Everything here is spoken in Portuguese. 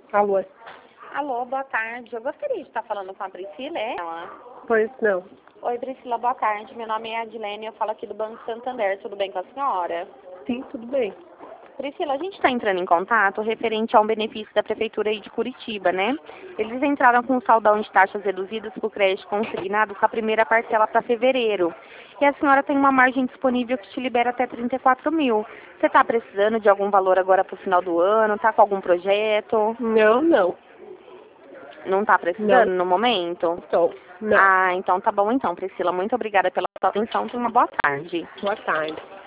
Alô? Alô, boa tarde. Eu gostaria de estar falando com a Priscila, é ela? Pois não. Oi, Priscila, boa tarde. Meu nome é Adilene, eu falo aqui do Banco Santander. Tudo bem com a senhora? Sim, tudo bem. Priscila, a gente está entrando em contato referente a um benefício da Prefeitura aí de Curitiba, né? Eles entraram com um saldão de taxas reduzidas para o crédito consignado com a primeira parcela para fevereiro. E a senhora tem uma margem disponível que te libera até 34 mil. Você está precisando de algum valor agora para o final do ano? Está com algum projeto? Não. Não está precisando Não no momento? estou. Não. Ah, então tá bom então, Priscila. Muito obrigada pela sua atenção. Tenha uma boa tarde. Boa tarde.